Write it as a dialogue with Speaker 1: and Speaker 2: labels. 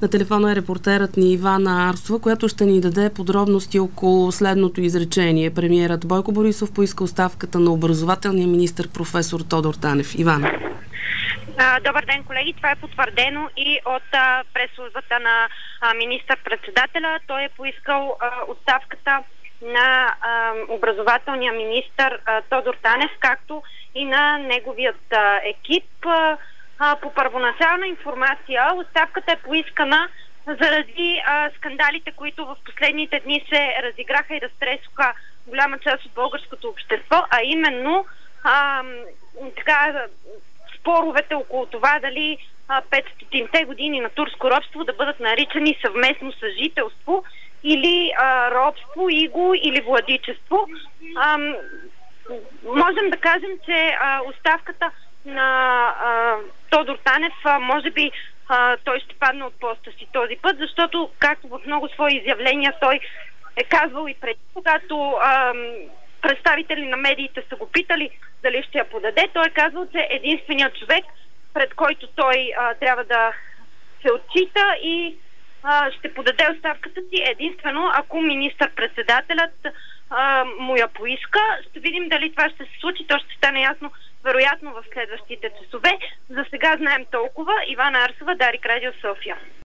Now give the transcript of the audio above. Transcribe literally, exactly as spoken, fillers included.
Speaker 1: На телефона е репортерът ни Ивана Арсова, която ще ни даде подробности около следното изречение. Премиерът Бойко Борисов поиска оставката на образователния министър професор Тодор Танев. Ивана.
Speaker 2: Добър ден, колеги. Това е потвърдено и от а, прес-службата на а, министър-председателя. Той е поискал а, оставката на а, образователния министър а, Тодор Танев, както и на неговият а, екип. А, а, по първоначална информация, оставката е поискана заради а, скандалите, които в последните дни се разиграха и разтресоха голяма част от българското общество, а именно а, така споровете около това дали петстотинте години на турско робство да бъдат наричани съвместно съжителство или а, робство, иго или владичество. А, можем да кажем, че а, оставката на а, Тодор Танев, а, може би а, той ще падне от поста си този път, защото, както в много свои изявления той е казвал и преди, когато а, представители на медиите са го питали дали ще я подаде, той е казал, че единственият човек, пред който той а, трябва да се отчита и а, ще подаде оставката си единствено ако министър-председателят а, му я поиска. Ще видим дали това ще се случи, то ще стане ясно вероятно в следващите часове. За сега знаем толкова. Ивана Арсова, Дарик Радио, София.